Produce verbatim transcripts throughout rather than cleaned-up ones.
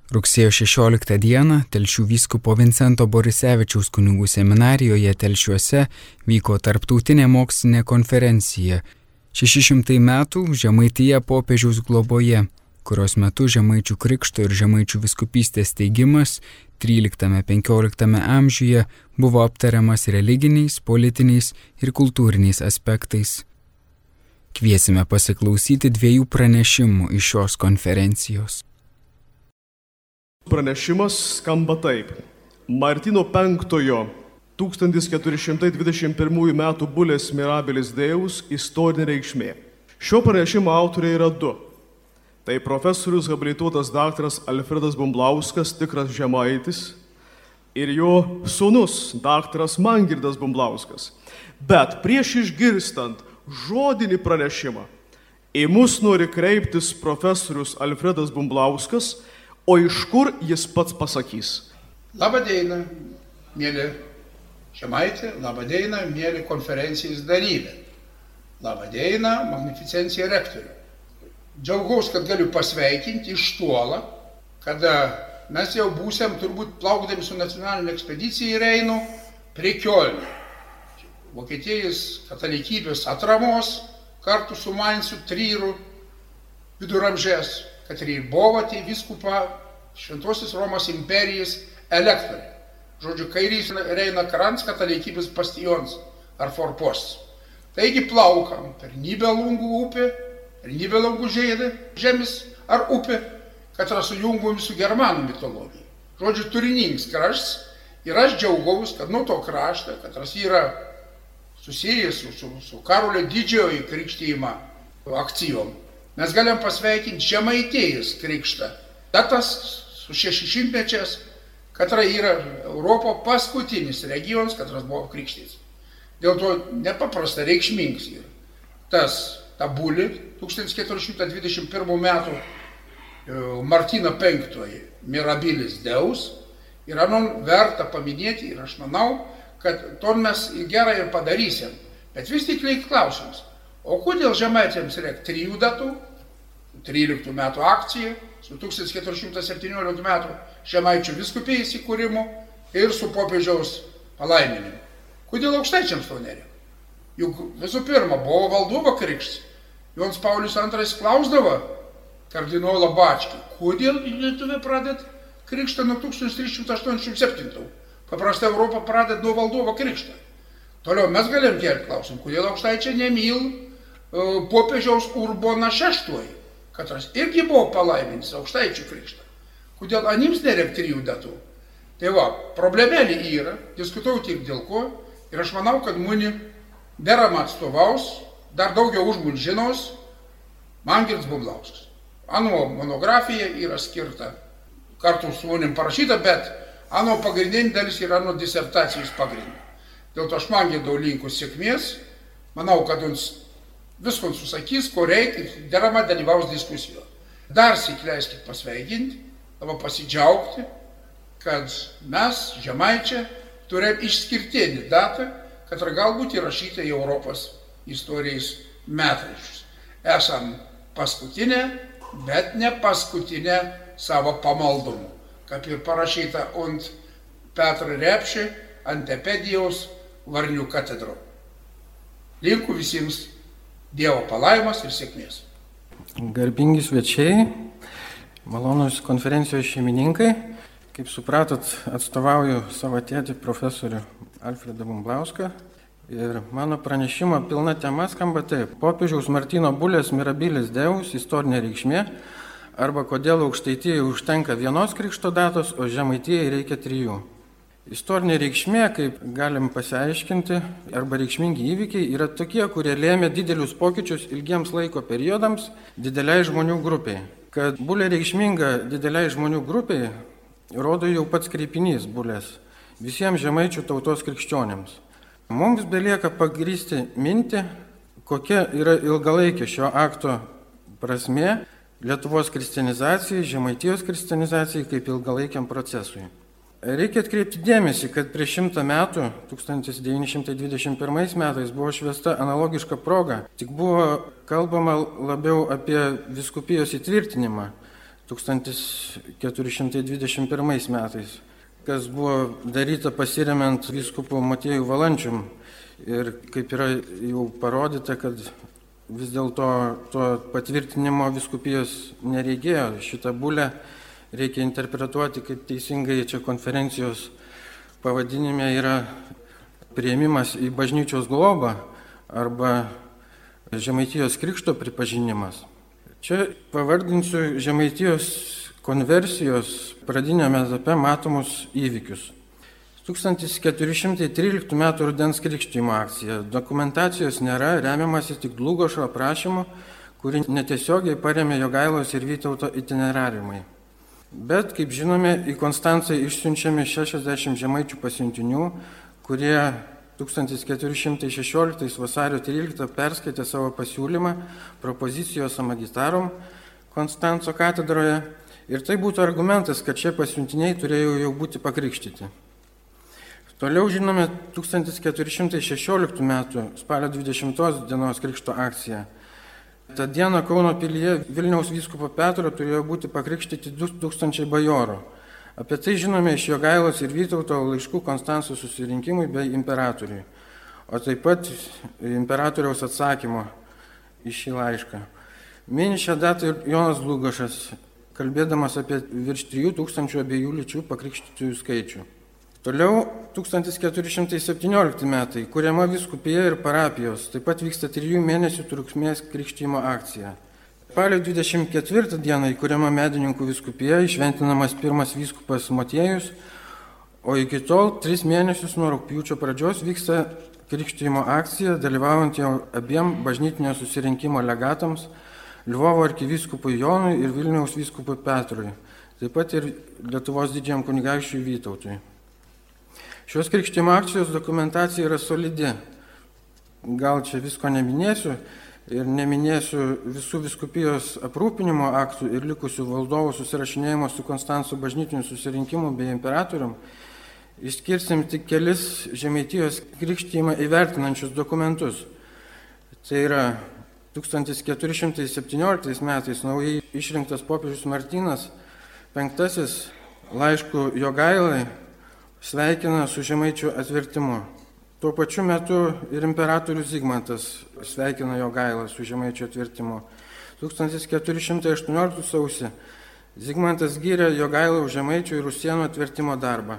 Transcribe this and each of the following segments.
Rugsėjo šešioliktą dieną Telšių vyskupo Vincento Borisevičiaus kunigų seminarijoje Telšiuose vyko tarptautinė mokslinė konferencija šeši šimtai metų Žemaitija popiežiaus globoje, kurios metu Žemaičių krikšto ir Žemaičių vyskupystės steigimas tryliktame penkioliktame amžiuje buvo aptariamas religiniais, politiniais ir kultūriniais aspektais. Kviesime pasiklausyti dviejų pranešimų iš šios konferencijos. Pranešimas skamba taip. Martino penktojo tūkstantis keturi šimtai dvidešimt pirmųjų metų bulės Mirabilis Deus istorinė reikšmė. Šio pranešimo autoriai yra du. Tai profesorius habilituotas daktaras Alfredas Bumblauskas, tikras žemaitis, ir jo sūnus daktaras Mangirdas Bumblauskas. Bet prieš išgirstant žodinį pranešimą, į mus nori kreiptis profesorius Alfredas Bumblauskas, o iš kur jis pats pasakys? Labą dieną, mėly žemaitė, labą dieną, mėly konferencijos dalyvė. Labą dieną, magnificencija rektorių. Džiaugiausi, kad galiu pasveikinti iš tolo, kada mes jau būsėm turbūt plaukdami su nacionalinė ekspedicija į Reino prie Kiolno. Vokietijos katalikybės atramos kartu su Mainzu, Tryru, viduramžės, kad ir Bovatį vyskupą Šventosios Romos imperijos elektorė. Žodžiu, kairys Reina krants katalikybės bastions ar forposts. Taigi plaukam per Nibelungų upę, per Nibelungų žemės ar upę, kad yra sujungumi su germanų mitologija. Žodžiu, turiningas kraštas ir aš džiaugiausi, kad nuo to krašto, kad yra susijęs su, su, su Karolio Didžiojo krikštijimo akcijom. Mes galim pasveikinti Žemaitijos krikštą. Datas su šešišimtmečiais, kad yra Europo paskutinis regionas, kad buvo krikštytas. Dėl to nepaprasta reikšmingas yra. Tas, ta bulė, tūkstantis keturi šimtai dvidešimt pirmų metų Martino penktojo Mirabilis Deus, yra man verta paminėti ir aš manau, kad to mes gerai ir padarysim. Bet vis tik reikia klausimas. O kodėl žemaitėms reikia trijų datų, tryliktų metų akcija, su tūkstantis keturi šimtai septynioliktų metų Žemaičių vyskupijos įkūrimu ir su popiežiaus palaiminimu? Kodėl aukštaičiams to nereikia? Juk visų pirma buvo Valdovo krikštas. Jonas Paulius antras klausdavo kardinolą Bačkį, kodėl lietuviai pradeda krikštą nuo tūkstantis trys šimtai aštuoniasdešimt septintų. Paprastai Europą pradeda nuo Valdovo krikštą. Toliau mes galim kelti klausimą, kodėl aukštaičiai nemyl popiežiaus Urboną šeštojo, katras irgi buvo palaimintis aukštaičių krikštą. Kodėl anims nereikia trijų datų? Tai va, problemėlė yra, diskutau tik dėl ko, ir aš manau, kad muni deramą atstovaus, dar daugiau už mun žinos, Mangirdas Bumblauskas. Ano monografija yra skirta, kartu su manim parašyta, bet ano pagrindinė dalis yra ano disertacijos pagrindinė. Dėl to aš Mangirdau linkiu sėkmės, manau, kad jums visko susakys, ko reikia, deramą dalyvaus diskusijoje. Dar syk leiskit pasveikinti, arba pasidžiaugti, kad mes, žemaičiai, turėjom išskirtinį datą, kad galbūt įrašyta į Europos istorijos metraščius. Esam paskutinė, bet ne paskutinė savo pamaldumu, kaip ir parašyta ant Petro Repšį Antepedijos Varnių katedro. Linku visiems Dievo palaimas ir sėkmės. Garbingi svečiai, malonūs konferencijos šeimininkai. Kaip supratot, atstovauju savo tėtį profesorių Alfredą Bumblauską. Ir mano pranešimo pilna tema skamba taip. Popiežiaus Martino bulės Mirabilis Deus istorinė reikšmė, arba kodėl Aukštaitijai užtenka vienos krikšto datos, o Žemaitijai reikia trijų. Istorinė reikšmė, kaip galim pasiaiškinti, arba reikšmingi įvykiai, yra tokie, kurie lėmė didelius pokyčius ilgiems laiko periodams dideliai žmonių grupiai. Kad bulė reikšminga dideliai žmonių grupiai, rodo jau pats kreipinys bulės visiems žemaičių tautos krikščionėms. Mums belieka pagrįsti mintį, kokia yra ilgalaikė šio akto prasmė Lietuvos kristenizacijai, Žemaitijos kristenizacijai kaip ilgalaikiam procesui. Reikia atkreipti dėmesį, kad prieš šimtą metų, tūkstantis devyni šimtai dvidešimt pirmais metais, buvo švęsta analogiška proga, tik buvo kalbama labiau apie vyskupijos įtvirtinimą. tūkstantis keturi šimtai dvidešimt pirmais metais, kas buvo daryta pasiremiant vyskupu Motiejų Valančium. Ir kaip yra jau parodyta, kad vis dėlto to patvirtinimo vyskupijos nereikėjo. Šitą bulę reikia interpretuoti, kaip teisingai čia konferencijos pavadinime yra priėmimas į bažnyčios globą arba Žemaitijos krikšto pripažinimas. Čia pavardinsiu Žemaitijos konversijos pradiniame etape matomus įvykius. tūkstantis keturi šimtai tryliktų metų rudens krikštijimo akcija. Dokumentacijos nėra, remiamasi tik Dlugošo aprašymu, kurį netiesiogiai paremė Jogailos ir Vytauto itinerarimai. Bet, kaip žinome, į Konstancą išsiunčiami šešiasdešimt žemaičių pasiuntinių, kurie tūkstantis keturi šimtai šešioliktais vasario tryliktą perskaitė savo pasiūlymą propozicijos magitarum Konstanco katedroje. Ir tai būtų argumentas, kad šie pasiuntiniai turėjo jau būti pakrikštyti. Toliau žinome tūkstantis keturi šimtai šešioliktų metų spalio dvidešimtos dienos krikšto akcija. Ta diena Kauno pilyje Vilniaus vyskupo Petro turėjo būti pakrikštyti du tūkstančiai bajorų. Apie tai žinome iš Jogailos ir Vytauto laiškų Konstanco susirinkimui bei imperatoriui, o taip pat imperatoriaus atsakymo į šį laišką. Mini šią datą ir Jonas Dlugošas, kalbėdamas apie virš trijų tūkstančių abiejų lyčių pakrikštytųjų skaičių. Toliau tūkstantis keturi šimtai septyniolikti metai, kuriama vyskupija ir parapijos, taip pat vyksta trijų mėnesių trukmės krikštymo akcija. Spalio dvidešimt ketvirtą dieną įkuriama Medininkų vyskupija, išventinamas pirmas vyskupas Motiejus, o iki tol tris mėnesius nuo rugpjūčio pradžios vyksta krikštymo akcija, dalyvaujant jau abiem bažnytinio susirinkimo legatams, Lvovo arkivyskupui Jonui ir Vilniaus vyskupui Petrui, taip pat ir Lietuvos didžiajam kunigaikščiui Vytautui. Šios krikštymo akcijos dokumentacija yra solidi. Gal čia visko neminėsiu ir neminėsiu visų vyskupijos aprūpinimo aktų ir likusių valdovų susirašinėjimo su Konstanco bažnytiniu susirinkimu bei imperatorium. Išskirsim tik kelis Žemaitijos krikštymą įvertinančius dokumentus. Tai yra tūkstantis keturi šimtai septynioliktais metais naujai išrinktas popiežius Martynas penktasis laišku Jogailai sveikina su žemaičių atvertimu. Tuo pačiu metu ir imperatorius Zigmantas sveikina Jogailą su žemaičių atvertimu. tūkstantis keturi šimtai aštuonioliktų sausį Zigmantas gyrė Jogailą už žemaičių ir rusėnų atvertimo darbą.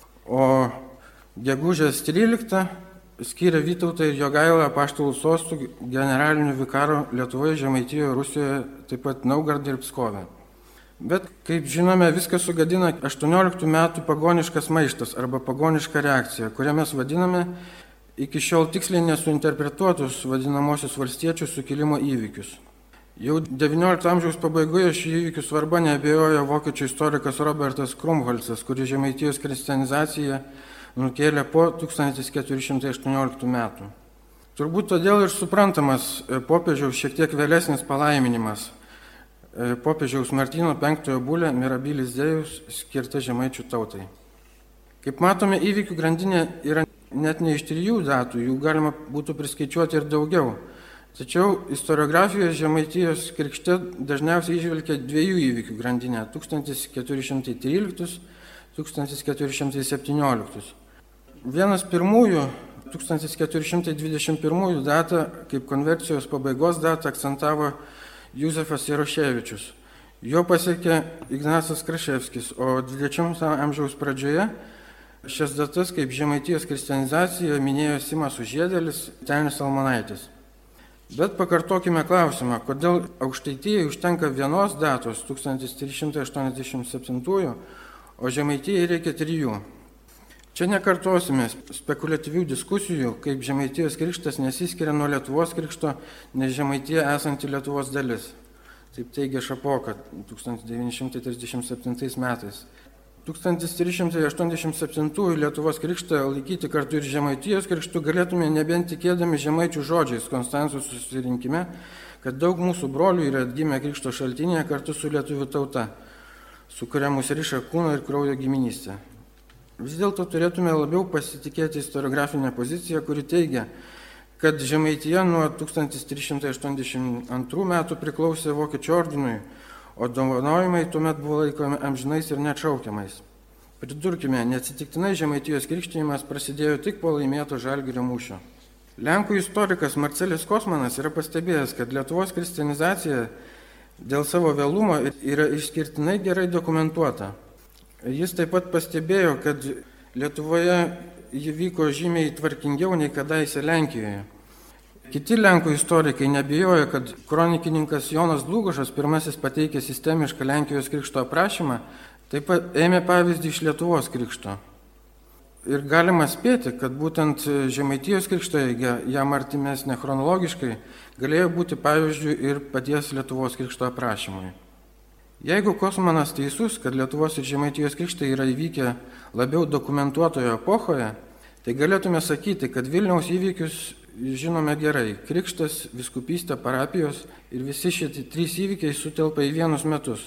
O gegužės tryliktą skyrė Vytautą ir Jogailą apaštalų sostų generaliniu vikaru Lietuvoje, Žemaitijoje, Rusijoje, taip pat Naugarde ir Pskove. Bet, kaip žinome, viskas sugadina aštuonioliktų metų pagoniškas maištas arba pagoniška reakcija, kurią mes vadiname iki šiol tiksliai nesuinterpretuotus vadinamosius valstiečių sukilimo įvykius. Jau devyniolikto amžiaus pabaigoje šį įvykių svarbą neabejojo vokiečių istorikas Robertas Krumholcas, kuris Žemaitijos kristianizaciją nukėlė po tūkstantis keturi šimtai aštuonioliktų metų. Turbūt todėl ir suprantamas popiežiaus šiek tiek vėlesnis palaiminimas. Popiežiaus Martyno penktojo bulė Mirabilis Dejus skirta žemaičių tautai. Kaip matome, įvykių grandinė yra net ne iš trijų datų, jų galima būtų priskaičiuoti ir daugiau. Tačiau istoriografijoje Žemaitijos krikšte dažniausiai išvelgia dviejų įvykių grandinę - tūkstantis keturi šimtai tryliktus - tūkstantis keturi šimtai septynioliktus. Vienas pirmųjų, tūkstantis keturi šimtai dvidešimt pirmųjų datą, kaip konversijos pabaigos datą akcentavo Juzefas Jaroševičius. Jo pasiekė Ignacas Kraševskis, o dvidešimto amžiaus pradžioje šias datas kaip Žemaitijos kristianizacija minėjo Simas Užėdelis, Tenis Almonaitis. Bet pakartokime klausimą, kodėl Aukštaitijai užtenka vienos datos tūkstantis trys šimtai aštuoniasdešimt septintųjų, o Žemaitijai reikia trijų. Čia nekartosime spekuliatyvių diskusijų, kaip Žemaitijos krikštas nesiskiria nuo Lietuvos krikšto, nes Žemaitija esanti Lietuvos dalis. Taip teigia Šapoka tūkstantis devyni šimtai trisdešimt septintais metais. tūkstantis trys šimtai aštuoniasdešimt septintųjų Lietuvos krikštą laikyti kartu ir Žemaitijos krikštų galėtume nebent tikėdami žemaičių žodžiais Konstanco susirinkime, kad daug mūsų brolių yra atgimę krikšto šaltinėje kartu su lietuvių tauta, su kuria mus riša kūno ir kraujo giminystė. Vis dėlto turėtume labiau pasitikėti istoriografinę poziciją, kuri teigia, kad Žemaitija nuo tūkstantis trys šimtai aštuoniasdešimt antrų metų priklausė Vokiečių ordinui, o dovanojimai tuomet buvo laikomi amžinais ir neatšaukiamais. Pridurkime, neatsitiktinai Žemaitijos krikštijimas prasidėjo tik po laimėto Žalgirio mūšio. Lenkų istorikas Marcelis Kosmanas yra pastebėjęs, kad Lietuvos kristianizacija dėl savo vėlumo yra išskirtinai gerai dokumentuota. Jis taip pat pastebėjo, kad Lietuvoje ji vyko žymiai tvarkingiau nei kadaise Lenkijoje. Kiti Lenkų istorikai nebijojo, kad kronikininkas Jonas Dlugošas, pirmasis pateikė sistemišką Lenkijos krikšto aprašymą, taip pat ėmė pavyzdį iš Lietuvos krikšto. Ir galima spėti, kad būtent Žemaitijos krikšto eiga, jam artimesnė chronologiškai, galėjo būti pavyzdžių ir paties Lietuvos krikšto aprašymui. Jeigu Kosmanas teisus, kad Lietuvos ir Žemaitijos krikštai yra įvykę labiau dokumentuotoje epochoje, tai galėtume sakyti, kad Vilniaus įvykius žinome gerai. Krikštas, vyskupystė, parapijos ir visi šitie trys įvykiai sutelpa į vienus metus.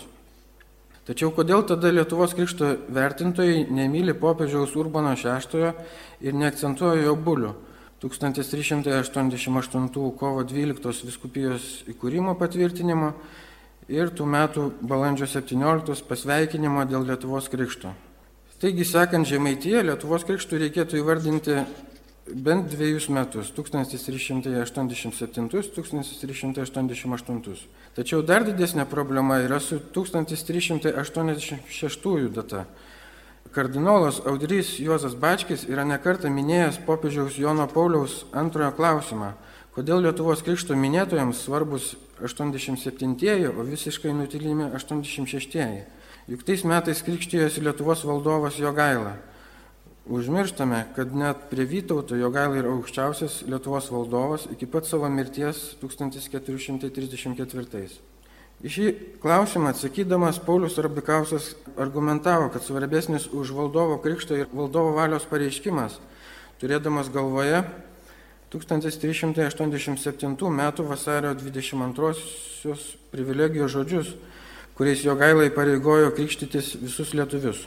Tačiau kodėl tada Lietuvos krikšto vertintojai nemyli popiežiaus Urbano šeštojo ir neakcentuoja jo bulių tūkstantis trys šimtai aštuoniasdešimt aštuntų kovo dvyliktos vyskupijos įkūrimo patvirtinimo ir tų metų balandžio septynioliktos pasveikinimo dėl Lietuvos krikšto. Taigi, sekant Žemaitiją, Lietuvos krikštų reikėtų įvardinti bent dviejus metus, tūkstantis trys šimtai aštuoniasdešimt septintus - tūkstantis trys šimtai aštuoniasdešimt aštuntus. Tačiau dar didesnė problema yra su tūkstantis trys šimtai aštuoniasdešimt šeštųjų data. Kardinolas Audrys Juozas Bačkis yra nekartą minėjęs popiežiaus Jono Pauliaus antrojo klausimą, kodėl Lietuvos krikšto minėtojams svarbus aštuoniasdešimt septintieji, o visiškai nutilimi aštuoniasdešimt šeštieji. Juk tais metais krikštijosi Lietuvos valdovas Jogaila. Užmirštame, kad net prie Vytauto Jogaila yra aukščiausias Lietuvos valdovas iki pat savo mirties tūkstantis keturi šimtai trisdešimt ketvirtais. Į šį klausimą atsakydamas Paulius Rabikauskas argumentavo, kad svarbesnis už valdovo krikštą ir valdovo valios pareiškimas, turėdamas galvoje tūkstantis trys šimtai aštuoniasdešimt septintų metų vasario dvidešimt antrosios privilegijos žodžius, kuriais Jogaila įpareigojo krikštytis visus lietuvius.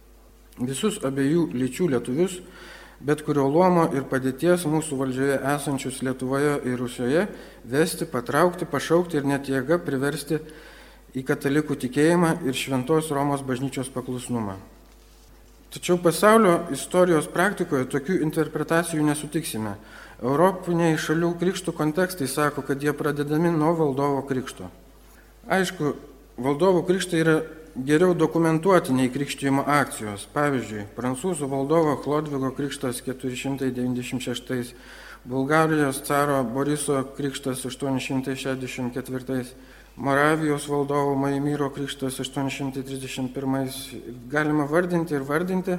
Visus abiejų lyčių lietuvius, bet kurio luomo ir padėties mūsų valdžioje esančius Lietuvoje ir Rusijoje, vesti, patraukti, pašaukti ir net jėga priversti į katalikų tikėjimą ir šventos Romos bažnyčios paklusnumą. Tačiau pasaulio istorijos praktikoje tokių interpretacijų nesutiksime. Europiniai šalių krikštų kontekstai sako, kad jie pradedami nuo valdovo krikšto. Aišku, valdovo krikštai yra geriau dokumentuoti nei krikštijimo akcijos. Pavyzdžiui, prancūzų valdovo Chlodvigo krikštas keturi šimtai devyniasdešimt šeštais, Bulgarijos caro Boriso krikštas aštuoni šimtai šešiasdešimt ketvirtais, Moravijos valdovo Maimyro krikštas aštuoni šimtai trisdešimt pirmais. Galima vardinti ir vardinti.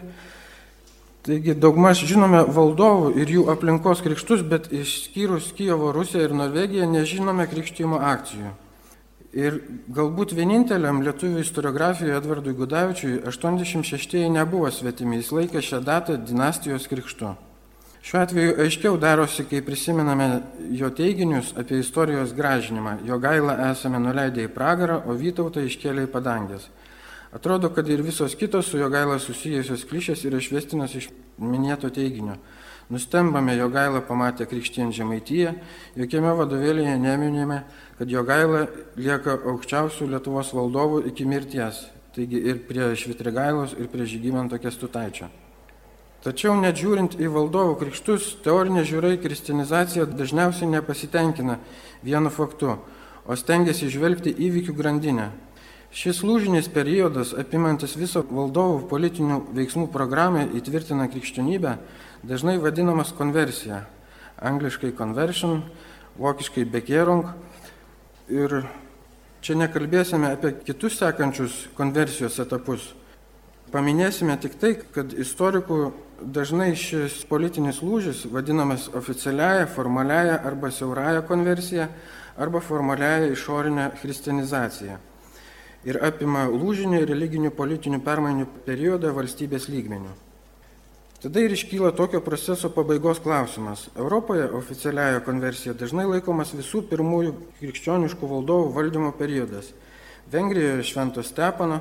Taigi daugmaž žinome valdovų ir jų aplinkos krikštus, bet išskyrus Kijevo Rusiją ir Norvegiją nežinome krikštijimo akcijų. Ir galbūt vieninteliam lietuvių istoriografijoje Edvardui Gudavičiui aštuoniasdešimt šeštieji nebuvo svetimi, jis laikė šią datą dinastijos krikštu. Šiuo atveju aiškiau darosi, kai prisimename jo teiginius apie istorijos gražinimą. Jogailą esame nuleidę į pragarą, o Vytautą iškėlė į padangės. Atrodo, kad ir visos kitos su Jogaila susijusios klišės yra išvestinos iš minėto teiginio. Nustembame Jogailą pamatę krikštijant Žemaitiją, jokiame vadovėlyje neminime, kad Jogaila lieka aukščiausių Lietuvos valdovų iki mirties, taigi ir prie Švitrigailos, ir prie Žygimanto Kęstutaičio. Tačiau net žiūrint į valdovų krikštus, teorinė žiūra į kristinizaciją dažniausiai nepasitenkina vienu faktu, o stengiasi žvelgti įvykių grandinę. Šis lūžinis periodas, apimantis visą valdovų politinių veiksmų programą, įtvirtina krikščionybę, dažnai vadinamas konversija. Angliškai conversion, vokiškai bekehrung. Ir čia nekalbėsime apie kitus sekančius konversijos etapus. Paminėsime tik tai, kad istorikų dažnai šis politinis lūžis vadinamas oficialiaja, formaliaja arba siauraja konversija arba formaliaja išorinė christianizacija ir apima lūžinį religinių politinių permainų periodą valstybės lygmenių. Tada ir iškyla tokio proceso pabaigos klausimas. Europoje oficialiaja konversija dažnai laikomas visų pirmųjų krikščioniškų valdovų valdymo periodas. Vengrijoje Švento Stepono,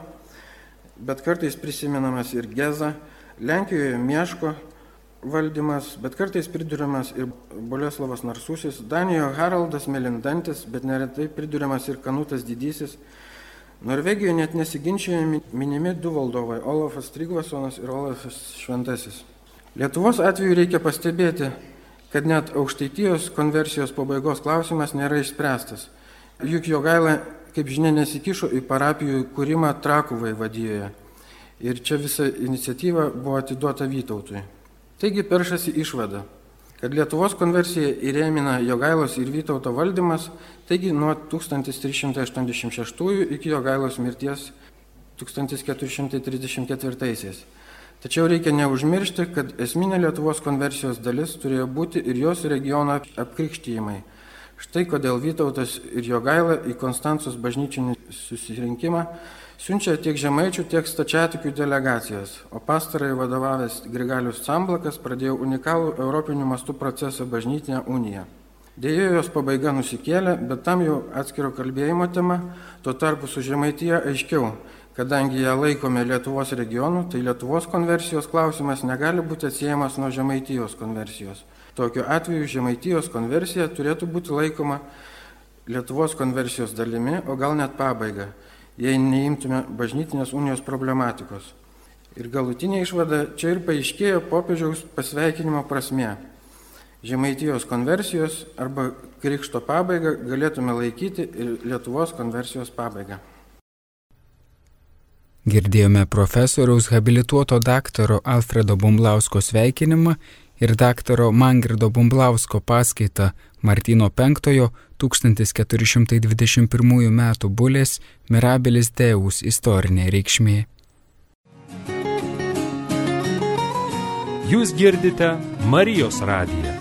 bet kartais prisimenamas ir Geza, Lenkijoje Mieško valdymas, bet kartais priduriamas ir Boleslavas Narsusis, Danijoje Haraldas Melindantis, bet neretai priduriamas ir Kanutas Didysis, Norvegijoje net nesiginčiami minimi du valdovai - Olafas Trygvasonas ir Olafas Šventasis. Lietuvos atveju reikia pastebėti, kad net Aukštaitijos konversijos pabaigos klausimas nėra išspręstas. Juk Jogaila, kaip žinia, nesikišo į parapijų kūrimą Trakų vaivadijoje. Ir čia visa iniciatyva buvo atiduota Vytautui. Taigi peršasi išvada, kad Lietuvos konversiją įrėmina Jogailos ir Vytauto valdymas, taigi nuo tūkstantis trys šimtai aštuoniasdešimt šeštųjų iki Jogailos mirties tūkstantis keturi šimtai trisdešimt ketvirtaisiais. Tačiau reikia neužmiršti, kad esminė Lietuvos konversijos dalis turėjo būti ir jos regiono apkrikštijimai. Štai kodėl Vytautas ir Jogaila į Konstancos bažnyčinį susirinkimą siunčia tiek žemaičių, tiek stačiatikių delegacijas, o pastarąjį vadovavęs Grigalius Camblakas pradėjo unikalų europinių mastų procesą bažnytinę uniją. Deja, jos pabaiga nusikėlė, bet tam jau atskiro kalbėjimo tema, tuo tarpu su Žemaitija aiškiau, kadangi ją laikome Lietuvos regionu, tai Lietuvos konversijos klausimas negali būti atsiejamas nuo Žemaitijos konversijos. Tokiu atveju Žemaitijos konversija turėtų būti laikoma Lietuvos konversijos dalimi, o gal net pabaiga, jei neimtume bažnytinės unijos problematikos. Ir galutinė išvada čia ir paaiškėjo popiežiaus pasveikinimo prasmė. Žemaitijos konversijos arba krikšto pabaigą galėtume laikyti ir Lietuvos konversijos pabaigą. Girdėjome profesoriaus habilituoto daktaro Alfredo Bumblausko sveikinimą ir daktaro Mangirdo Bumblausko paskaitą Martyno penktojo tūkstantis keturi šimtai dvidešimt pirmųjų metų bulės Mirabilis Deus istorinė reikšmė. Jūs girdite Marijos radiją.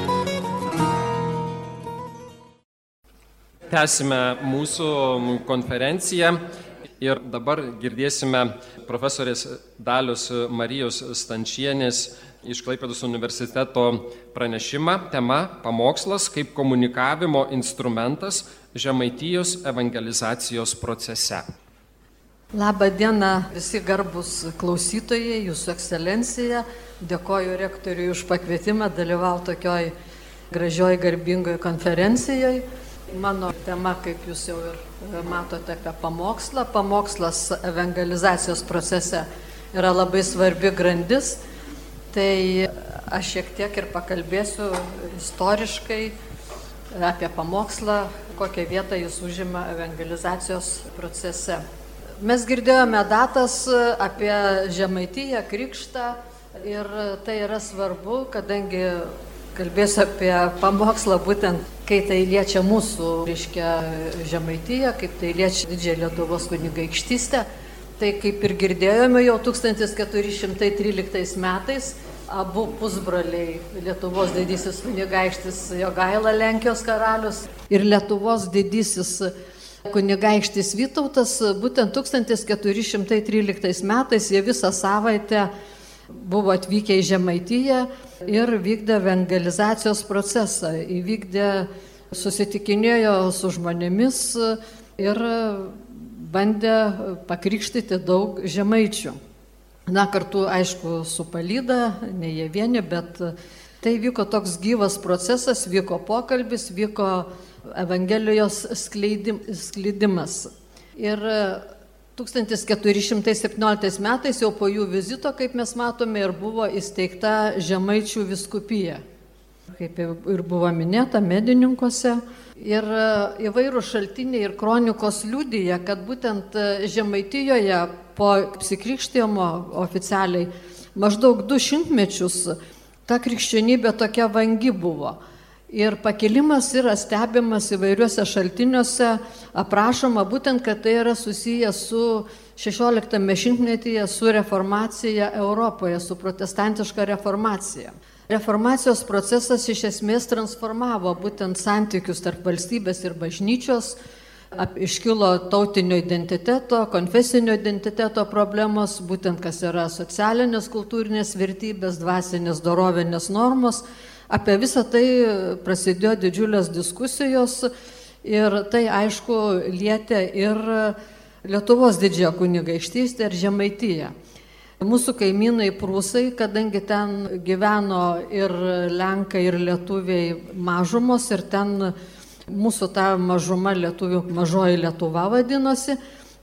Tęsime mūsų konferenciją ir dabar girdėsime profesorės Dalios Marijos Stančienės iš Klaipėdos universiteto pranešimą, tema pamokslas kaip komunikavimo instrumentas Žemaitijos evangelizacijos procese. Labą dieną visi garbus klausytojai, Jūsų ekscelencija. Dėkoju rektoriui už pakvietimą dalyvauti tokioj gražioj garbingoj konferencijoje. Mano tema, kaip jūs jau ir matote, apie pamokslą. Pamokslas evangelizacijos procese yra labai svarbi grandis. Tai aš šiek tiek ir pakalbėsiu istoriškai apie pamokslą, kokią vietą jis užima evangelizacijos procese. Mes girdėjome datas apie Žemaitiją, krikštą ir tai yra svarbu, kadangi kalbėsiu apie pamokslą būtent, kai tai liečia mūsų, reiškia, Žemaitiją, kaip tai liečia didžiąją Lietuvos kunigaikštystę. Tai kaip ir girdėjome jau tūkstantis keturi šimtai tryliktais metais, abu pusbroliai, Lietuvos didysis kunigaikštis Jogaila, Lenkijos karalius, ir Lietuvos didysis kunigaikštis Vytautas, būtent tūkstantis keturi šimtai tryliktais metais jie visą savaitę buvo atvykę į Žemaitiją ir vykdė evangelizacijos procesą, įvykdė, susitikinėjo su žmonėmis ir bandė pakrikštyti daug žemaičių. Na, kartu, aišku, su palyda, ne jie vieni, bet tai vyko toks gyvas procesas, vyko pokalbis, vyko Evangelijos skleidim, skleidimas. Ir tūkstantis keturi šimtai septynioliktais metais jau po jų vizito, kaip mes matome, ir buvo įsteigta Žemaičių vyskupija, kaip ir buvo minėta, Medininkuose. Ir įvairūs šaltiniai ir kronikos liudija, kad būtent Žemaitijoje po apsikrikštijimo oficialiai maždaug du šimtmečius ta krikščionybė tokia vangi buvo. Ir pakilimas yra stebimas įvairiuose šaltiniuose, aprašoma būtent, kad tai yra susiję su šešioliktame šimtmetyje su reformacija Europoje, su protestantiška reformacija. Reformacijos procesas iš esmės transformavo būtent santykius tarp valstybės ir bažnyčios, iškilo tautinio identiteto, konfesinio identiteto problemos, būtent kas yra socialinės, kultūrinės vertybės, dvasinės, dorovinės normos. Apie visą tai prasidėjo didžiulės diskusijos ir tai, aišku, lietė ir Lietuvos didžiąją kunigaikštystę ir Žemaitiją. Mūsų kaimynai prūsai, kadangi ten gyveno ir lenkai, ir lietuviai mažumos, ir ten mūsų ta mažuma lietuvių, mažoji Lietuva vadinosi,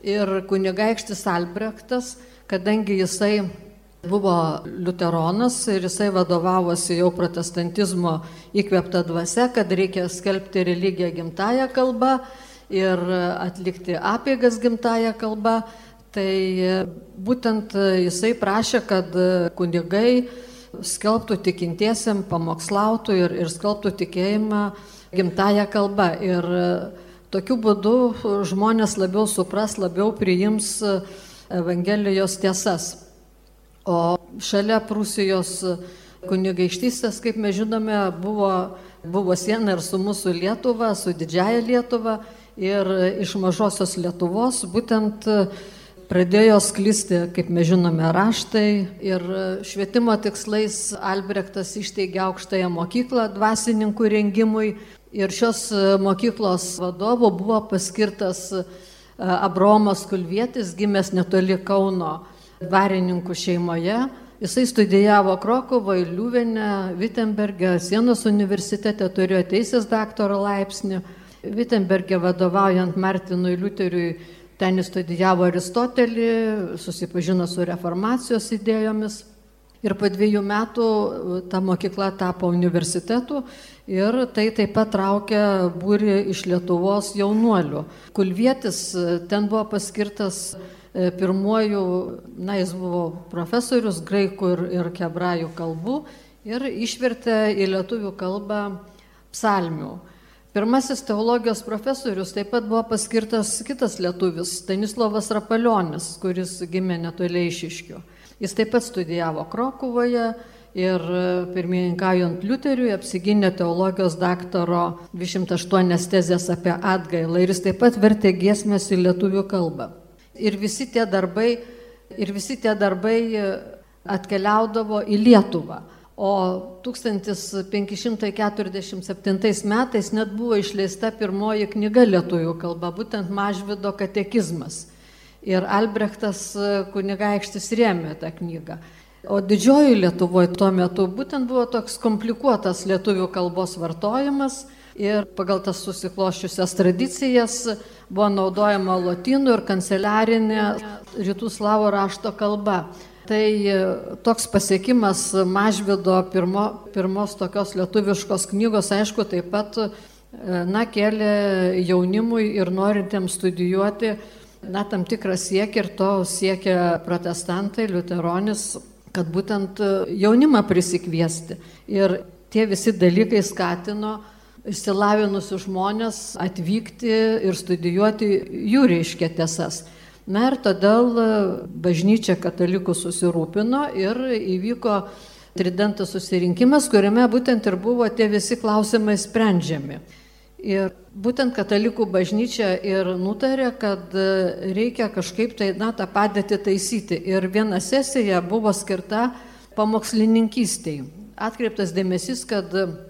Ir kunigaikštis Albrechtas, kadangi jisai buvo liuteronas ir jisai vadovavosi jau protestantizmo įkvėpta dvasia, kad reikia skelbti religiją gimtają kalbą ir atlikti apeigas gimtają kalbą, tai būtent jisai prašė, kad kunigai skelbtų tikintiesiam, pamokslautų ir, ir skelbtų tikėjimą gimtają kalbą. Ir tokiu būdu žmonės labiau supras, labiau priims Evangelijos tiesas. O šalia Prūsijos kunigaikštystės, kaip mes žinome, buvo, buvo siena ir su mūsų Lietuva, su didžiaja Lietuva. Ir iš mažosios Lietuvos būtent pradėjo sklisti, kaip mes žinome, raštai. Ir švietimo tikslais Albrechtas įsteigė aukštąją mokyklą dvasininkų rengimui. Ir šios mokyklos vadovu buvo paskirtas Abraomas Kulvietis, gimęs netoli Kauno dvarininkų šeimoje. Jisai studijavo Krokuvoje, Liuvene, Vitemberge, Sienos universitete, turėjo teisės daktaro laipsnį. Vitemberge vadovaujant Martinui Liuteriui, ten jis studijavo Aristotelį, susipažino su reformacijos idėjomis. Ir po dviejų metų ta mokykla tapo universitetu ir tai taip pat traukė būrį iš Lietuvos jaunuolių. Kulvietis ten buvo paskirtas pirmuoju, na, jis buvo profesorius graikų ir, ir hebrajų kalbų ir išvertė į lietuvių kalbą psalmių. Pirmasis teologijos profesorius taip pat buvo paskirtas kitas lietuvis, Stanislovas Rapalionis, kuris gimė netoli Eišiškių. Jis taip pat studijavo Krokuvoje ir pirmininkaujant Liuteriui apsigynė teologijos daktaro dvidešimt aštuonias tezes apie atgailą ir jis taip pat vertė giesmes į lietuvių kalbą. Ir visi tie darbai, ir visi tie darbai atkeliaudavo į Lietuvą. O tūkstantis penki šimtai keturiasdešimt septintais metais net buvo išleista pirmoji knyga lietuvių kalba, būtent Mažvydo katekizmas. Ir Albrechtas kunigaikštis rėmė tą knygą. O didžioji Lietuvoje tuo metu būtent buvo toks komplikuotas lietuvių kalbos vartojimas ir pagal tas susikloščiusias tradicijas buvo naudojama lotynų ir kanceliarinė rytų slavų rašto kalba. Tai toks pasiekimas Mažvydo pirmo, pirmos tokios lietuviškos knygos, aišku, taip pat na, kėlė jaunimui ir norintiems studijuoti na, tam tikrą siekį ir to siekia protestantai, liuteronis, kad būtent jaunimą prisikviesti. Ir tie visi dalykai skatino išsilavinusius žmonės atvykti ir studijuoti jų reiškia tiesas. Na ir todėl bažnyčia katalikų susirūpino ir įvyko Tridento susirinkimas, kuriame būtent ir buvo tie visi klausimai sprendžiami. Ir būtent katalikų bažnyčia ir nutarė, kad reikia kažkaip tai, na, tą padėtį taisyti. Ir viena sesija buvo skirta pamokslininkystei. Atkreiptas dėmesys, kad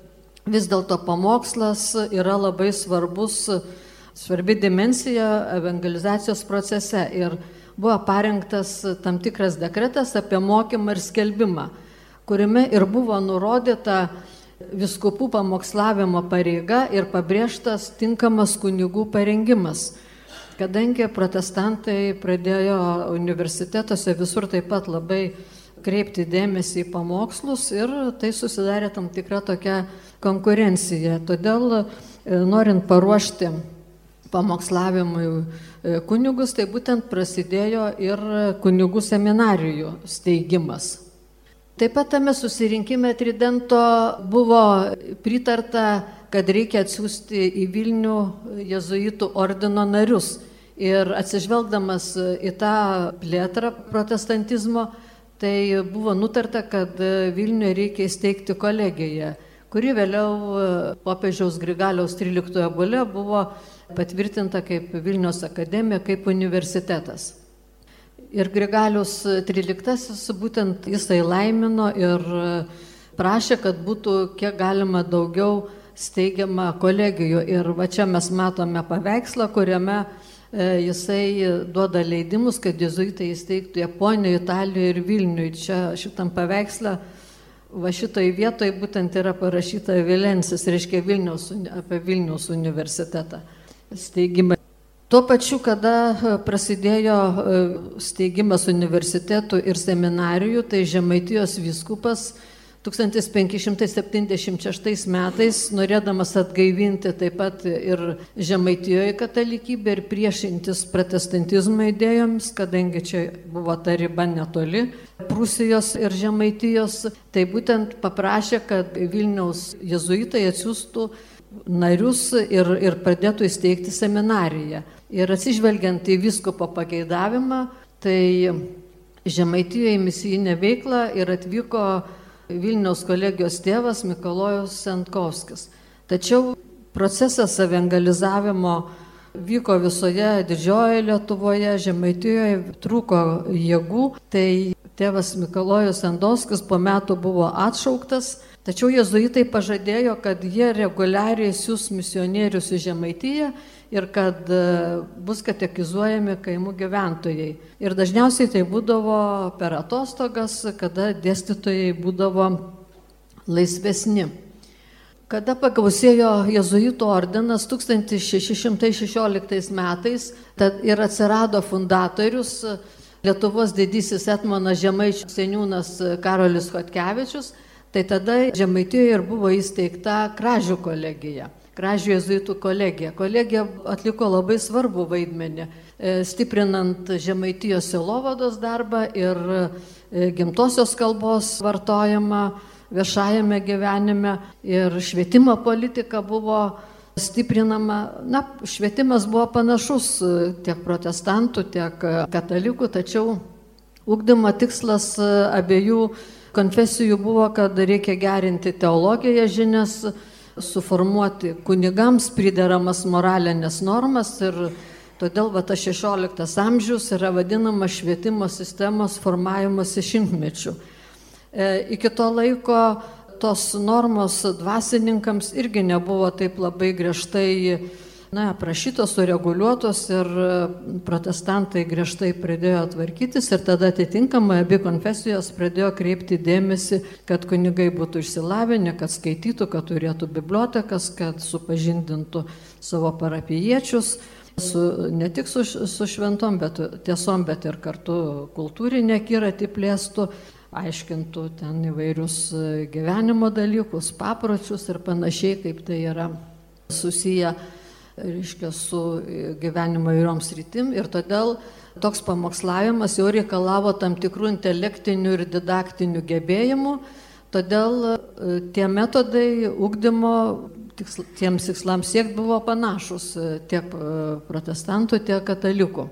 vis dėlto pamokslas yra labai svarbus, svarbi dimensija evangelizacijos procese. Ir buvo parengtas tam tikras dekretas apie mokymą ir skelbimą, kuriame ir buvo nurodyta vyskupų pamokslavimo pareiga ir pabrėžtas tinkamas kunigų parengimas. Kadangi protestantai pradėjo universitetuose visur taip pat labai kreipti dėmesį į pamokslus ir tai susidarė tam tikra tokia konkurencija. Todėl, norint paruošti pamokslavimui kunigus, tai būtent prasidėjo ir kunigų seminarijų steigimas. Taip pat tame susirinkime Tridento buvo pritarta, kad reikia atsiųsti į Vilnių jėzuitų ordino narius. Ir atsižvelgdamas į tą plėtrą protestantizmo, tai buvo nutarta, kad Vilniuje reikia įsteigti kolegiją, kuri vėliau popiežiaus Grigaliaus tryliktojo bule buvo patvirtinta kaip Vilniaus akademija, kaip universitetas. Ir Grigalius tryliktasis būtent jisai laimino ir prašė, kad būtų kiek galima daugiau steigiama kolegijų. Ir va čia mes matome paveikslą, kuriame jisai duoda leidimus, kad jėzuitai įsteigtų Japonijoje, Italijoje ir Vilniuje. Čia šitam paveiksle, va šitoj vietoje būtent yra parašyta Vilensis, reiškia Vilniaus, apie Vilniaus universitetą steigimą. Tuo pačiu, kada prasidėjo steigimas universitetų ir seminarijų, tai Žemaitijos vyskupas tūkstantis penki šimtai septyniasdešimt šeštais metais, norėdamas atgaivinti taip pat ir Žemaitijoje katalikybę ir priešintis protestantizmo idėjoms, kadangi čia buvo ta riba netoli Prūsijos ir Žemaitijos, tai būtent paprašė, kad Vilniaus jėzuitai atsiųstų narius ir, ir pradėtų įsteigti seminariją. Ir atsižvelgiant į vyskupo pageidavimą, tai Žemaitijoje misijinę veiklą ir atvyko Vilniaus kolegijos tėvas Mikalojus Sentkovskis. Tačiau procesas evangelizavimo vyko visoje didžiojoje Lietuvoje, Žemaitijoje trūko jėgų, tai tėvas Mikalojus Sentkovskis po metų buvo atšauktas, tačiau jėzuitai pažadėjo, kad jie reguliariai siųs misionierius į Žemaitiją ir kad bus katekizuojami kaimų gyventojai. Ir dažniausiai tai būdavo per atostogas, kada dėstytojai būdavo laisvesni. Kada pagausėjo jėzuitų ordinas tūkstantis šeši šimtai šešioliktais metais, tad ir atsirado fundatorius Lietuvos didysis etmonas žemaičių seniūnas Karolis Chodkevičius, tai tada Žemaitijoje ir buvo įsteigta Kražių kolegija. Kražių jėzuitų kolegija. Kolegija atliko labai svarbų vaidmenį, stiprinant Žemaitijos sielovados darbą ir gimtosios kalbos vartojimą viešajame gyvenime. Ir švietimo politika buvo stiprinama. Na, švietimas buvo panašus tiek protestantų, tiek katalikų, tačiau ugdymo tikslas abiejų konfesijų buvo, kad reikia gerinti teologiją žinias, suformuoti kunigams prideramas moralinės normas ir todėl va, tas šešioliktas amžius yra vadinamas švietimo sistemos formavimosi šimtmečiu. E, iki to laiko tos normos dvasininkams irgi nebuvo taip labai griežtai na, aprašytos, sureguliuotos ir protestantai griežtai pradėjo tvarkytis ir tada atitinkamai abi konfesijos pradėjo kreipti dėmesį, kad kunigai būtų išsilavinę, kad skaitytų, kad turėtų bibliotekas, kad supažindintų savo parapijiečius, su, ne tik su, su šventom bet, tiesom, bet ir kartu kultūrinę akiratį plėstų, aiškintų ten įvairius gyvenimo dalykus, papročius ir panašiai, kaip tai yra susiję reiškia, su gyvenimo įvairiom sritim ir todėl toks pamokslavimas jau reikalavo tam tikrų intelektinių ir didaktinių gebėjimų, todėl tie metodai ugdymo tiksl, tiems tikslams siekti buvo panašus tiek protestantų, tiek katalikų.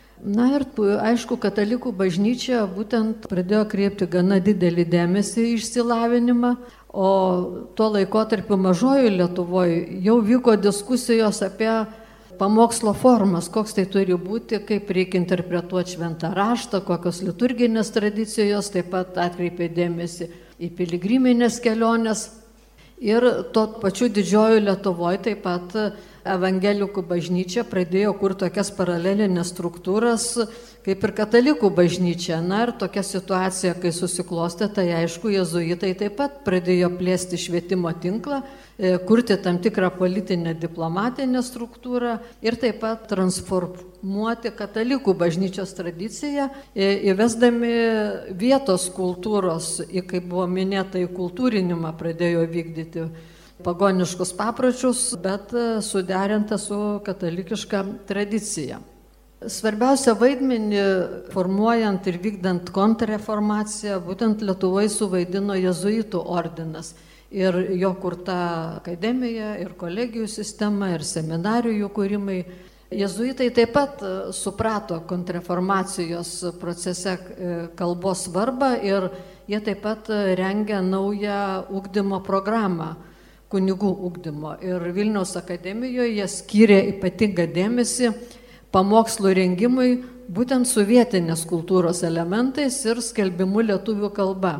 Na ir aišku, katalikų bažnyčia būtent pradėjo kreipti gana didelį dėmesį į išsilavinimą, o tuo laikotarpiu mažojoje Lietuvoje jau vyko diskusijos apie pamokslo formas, koks tai turi būti, kaip reikia interpretuoti šventą raštą, kokios liturginės tradicijos, taip pat atkreipė dėmesį į piligriminės keliones. Ir tuo pačiu didžiojoje Lietuvoje taip pat evangelikų bažnyčia pradėjo kurti tokias paralelinės struktūras, kaip ir katalikų bažnyčia. Na ir tokia situacija, kai susiklostė, tai aišku, jėzuitai taip pat pradėjo plėsti švietimo tinklą, kurti tam tikrą politinę diplomatinę struktūrą ir taip pat transformuoti katalikų bažnyčios tradiciją, įvesdami vietos kultūros, kaip buvo minėta, į kultūrinimą pradėjo vykdyti pagoniškus papročius, bet suderinta su katalikiška tradicija. Svarbiausia vaidmenį formuojant ir vykdant kontrreformaciją būtent Lietuvoje suvaidino jėzuitų ordinas ir jo kurta akademija, ir kolegijų sistema, ir seminarijų kūrimai. Jėzuitai taip pat suprato kontrreformacijos procese kalbos svarbą ir jie taip pat rengia naują ugdymo programą, kunigų ugdymo. Ir Vilniaus akademijoje jie skyrė ypatingą dėmesį pamokslų rengimui būtent su vietinės kultūros elementais ir skelbimu lietuvių kalba.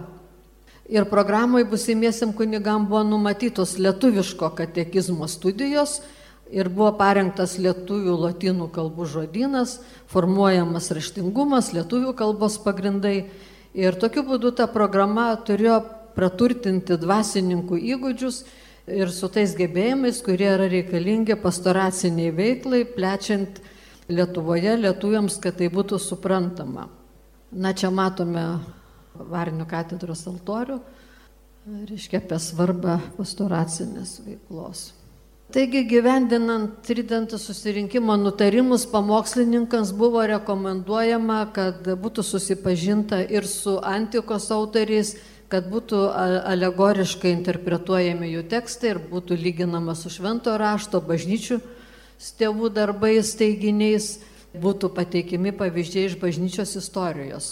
Ir programoje busimiesiam kunigam buvo numatytos lietuviško katekizmo studijos ir buvo parengtas lietuvių lotynų kalbų žodynas, formuojamas raštingumas, lietuvių kalbos pagrindai. Ir tokiu būdu ta programa turėjo praturtinti dvasininkų įgūdžius ir su tais gebėjimais, kurie yra reikalingi pastoraciniai veiklai, plečiant Lietuvoje lietuviams, kad tai būtų suprantama. Na, čia matome Varnių katedros altorių, reiškia apie svarbą pastoracinės veiklos. Taigi, gyvendinant Tridento susirinkimo nutarimus, pamokslininkams buvo rekomenduojama, kad būtų susipažinta ir su antikos autoriais, kad būtų alegoriškai interpretuojami jų tekstai ir būtų lyginama su šventojo rašto, bažnyčių tėvų darbais, teiginiais, būtų pateikimi pavyzdžiai iš bažnyčios istorijos.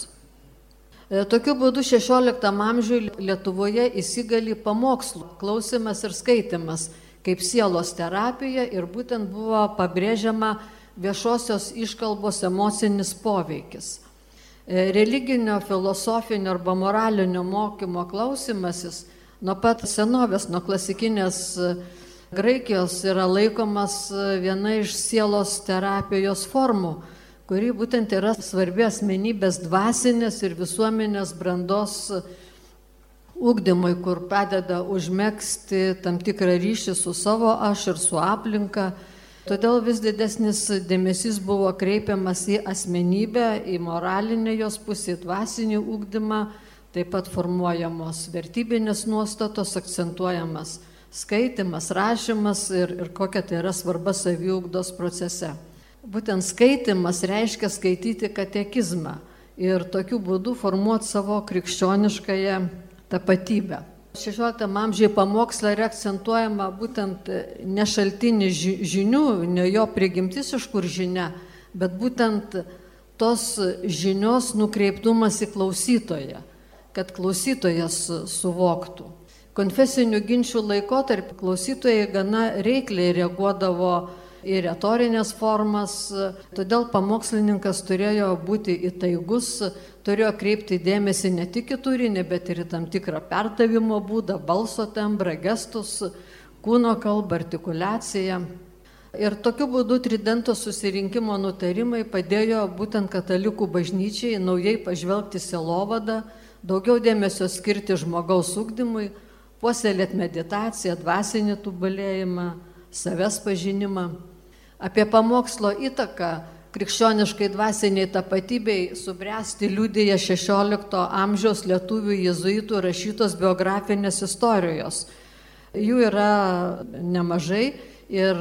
Tokiu būdu šešioliktam amžiuje Lietuvoje įsigali pamokslų klausimas ir skaitimas kaip sielos terapija ir būtent buvo pabrėžiama viešosios iškalbos emocinis poveikis. Religinio, filosofinio arba moralinio mokymo klausimasis nuo pat senovės, nuo klasikinės Graikijos yra laikomas viena iš sielos terapijos formų, kuri būtent yra svarbi asmenybės dvasinės ir visuomenės brandos ugdymui, kur padeda užmegzti tam tikrą ryšį su savo aš ir su aplinka. Todėl vis didesnis dėmesys buvo kreipiamas į asmenybę, į moralinę jos pusę, į dvasinį ugdymą, taip pat formuojamos vertybinės nuostatos, akcentuojamas skaitimas, rašymas ir, ir kokia tai yra svarba saviugdos procese. Būtent skaitimas reiškia skaityti katekizmą ir tokiu būdu formuoti savo krikščioniškąją tapatybę. šešioliktam amžiuje pamoksle yra akcentuojama būtent ne šaltinis žinių, ne jo prigimtis, iš kur žinia, bet būtent tos žinios nukreiptumas į klausytoją, kad klausytojas suvoktų. Konfesinių ginčių laikotarpį klausytojai gana reikliai reaguodavo į retorinės formas, todėl pamokslininkas turėjo būti įtaigus, turėjo kreipti dėmesį ne tik į turinį, bet ir į tam tikrą perdavimo būdą, balso tembrą, gestus, kūno kalbą, artikuliaciją. Ir tokiu būdu Tridento susirinkimo nutarimai padėjo būtent katalikų bažnyčiai naujai pažvelgti sielovadą, daugiau dėmesio skirti žmogaus ugdymui, puoselėti meditaciją, dvasinį tobulėjimą, savęs pažinimą. Apie pamokslo įtaką krikščioniškai dvasiniai tapatybei subręsti liudija šešiolikto amžiaus lietuvių jėzuitų rašytos biografinės istorijos. Jų yra nemažai ir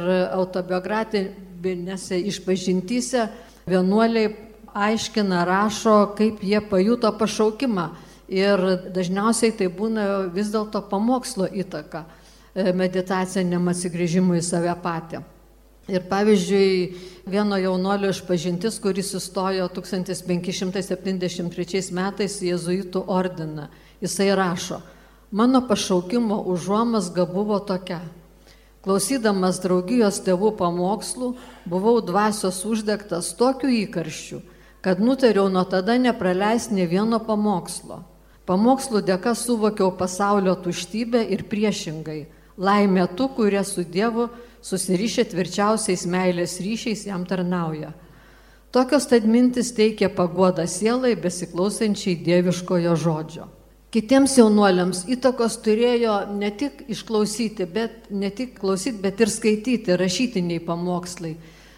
autobiografinėse išpažintyse vienuoliai aiškina, rašo, kaip jie pajuto pašaukimą. Ir dažniausiai tai būna vis dėlto pamokslo įtaka meditaciniam atsigrįžimui į save patį. Ir pavyzdžiui, vieno jaunuolio išpažintis, kuris įstojo tūkstantis penki šimtai septyniasdešimt trečiais metais į jėzuitų ordiną. Jisai rašo: mano pašaukimo užuomazga buvo tokia. Klausydamas draugijos tėvų pamokslų, buvau dvasios uždegtas tokiu įkarščiu, kad nutariau nuo tada nepraleisti nė vieno pamokslo. Pamokslų dėka suvokiau pasaulio tuštybę ir priešingai. Laimė tų, kurie su Dievu susirišę tvirčiausiais meilės ryšiais jam tarnauja. Tokios tad mintis teikia paguodą sielai besiklausančiai dieviškojo žodžio. Kitiems jaunuoliams įtakos turėjo ne tik išklausyti, bet ne tik klausyti, bet ir skaityti rašytiniai pamokslai.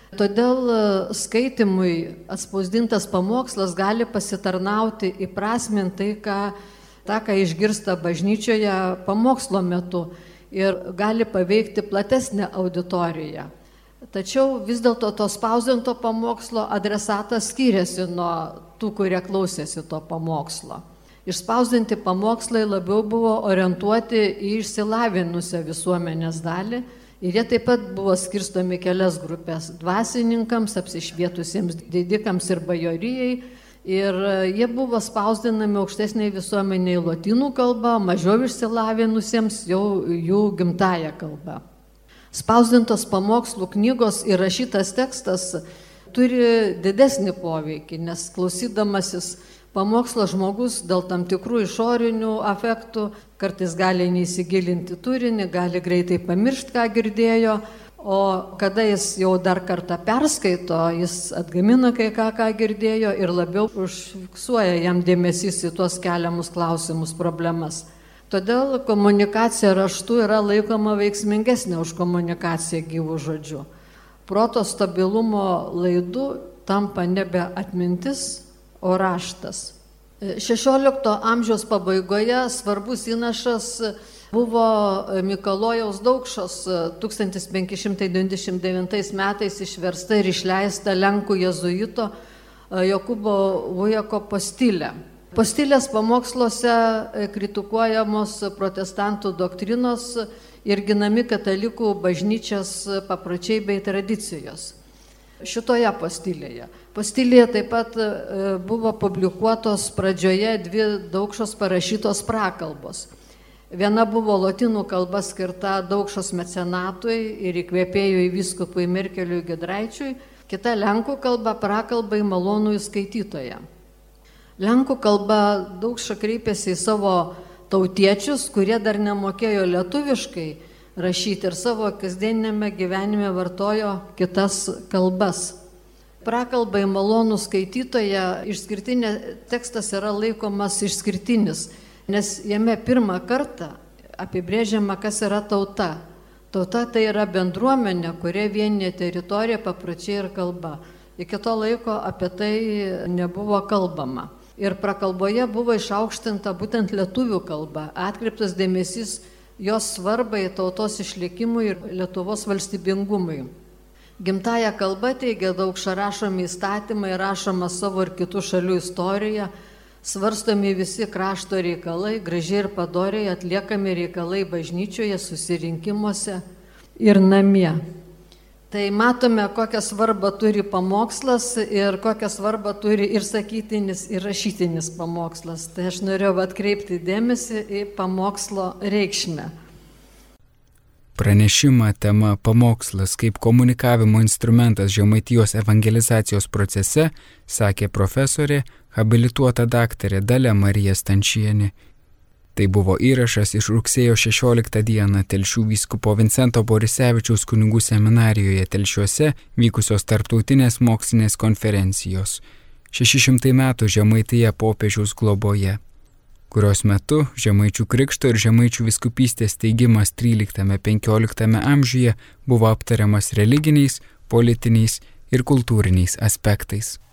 Todėl skaitimui atspausdintas pamokslas gali pasitarnauti įprasminti ką, tą, ką išgirsta bažnyčioje pamokslo metu ir gali paveikti platesnę auditoriją. Tačiau vis dėlto to spausdinto pamokslo adresatas skiriasi nuo tų, kurie klausėsi to pamokslo. Išspausdinti pamokslai labiau buvo orientuoti į išsilavinusią visuomenės dalį ir jie taip pat buvo skirstomi kelias grupės – dvasininkams, apsišvietusiems didikams ir bajorijai. Ir jie buvo spausdinami aukštesniai visuomeniai lotynų kalba, mažiau išsilavinusiems jau jų gimtąją kalbą. Spausdintos pamokslų knygos ir rašytas tekstas turi didesnį poveikį, nes klausydamasis pamokslo žmogus dėl tam tikrų išorinių afektų kartais gali neįsigilinti turinį, gali greitai pamiršti, ką girdėjo, o kada jis jau dar kartą perskaito, jis atgamina kai ką, ką girdėjo ir labiau užfiksuoja jam dėmesys į tuos keliamus klausimus, problemas. Todėl komunikacija raštu yra laikoma veiksmingesnė už komunikaciją gyvų žodžių. proto stabilumo laidu tampa nebe atmintis, o raštas. šešiolikto amžiaus pabaigoje svarbus įnašas buvo Mikalojaus Daukšos tūkstantis penki šimtai devyniasdešimt devintais metais išversta ir išleista lenkų jėzuito Jokūbo Vujako postilė. Postilės pamoksluose kritikuojamos protestantų doktrinos ir ginami katalikų bažnyčios papročiai bei tradicijos. Šitoje postilėje. Postilėje taip pat buvo publikuotos pradžioje dvi Daukšos parašytos prakalbos. Viena buvo lotynų kalba skirta Daukšos mecenatui ir įkvėpėjui vyskupui Merkeliui Giedraičiui, kita lenkų kalba prakalbai malonųjų skaitytoją. Lenkų kalba Daukša kreipėsi į savo tautiečius, kurie dar nemokėjo lietuviškai rašyti ir savo kasdienėme gyvenime vartojo kitas kalbas. Prakalbai malonų skaitytoja išskirtinė tekstas yra laikomas išskirtinis, nes jame pirmą kartą apibrėžiama, kas yra tauta. Tauta tai yra bendruomenė, kurie vienyje teritorija, papročiai ir kalba. Iki to laiko apie tai nebuvo kalbama. Ir prakalboje buvo išaukštinta būtent lietuvių kalba, atkreiptas dėmesys jos svarbai tautos išlikimui ir Lietuvos valstybingumui. Gimtąja kalba, teigia Daukša, rašomi įstatymai, rašoma savo ir kitų šalių istorija, svarstomi visi krašto reikalai, gražiai ir padoriai atliekami reikalai bažnyčioje, susirinkimuose ir namie. Tai matome, kokią svarbą turi pamokslas ir kokią svarbą turi ir sakytinis, ir rašytinis pamokslas. Tai aš norėjau atkreipti dėmesį į pamokslo reikšmę. Pranešimą tema pamokslas kaip komunikavimo instrumentas Žemaitijos evangelizacijos procese sakė profesorė, habilituota daktarė Dalia Marija Stančienė. Tai buvo įrašas iš rugsėjo šešioliktą dieną Telšių vyskupo Vincento Borisevičiaus kunigų seminarijoje Telšiuose vykusios tarptautinės mokslinės konferencijos šeši šimtai metų Žemaitija popiežiaus globoje, kurios metu Žemaičių krikšto ir Žemaičių vyskupystės steigimas tryliktame penkioliktame amžiuje buvo aptariamas religiniais, politiniais ir kultūriniais aspektais.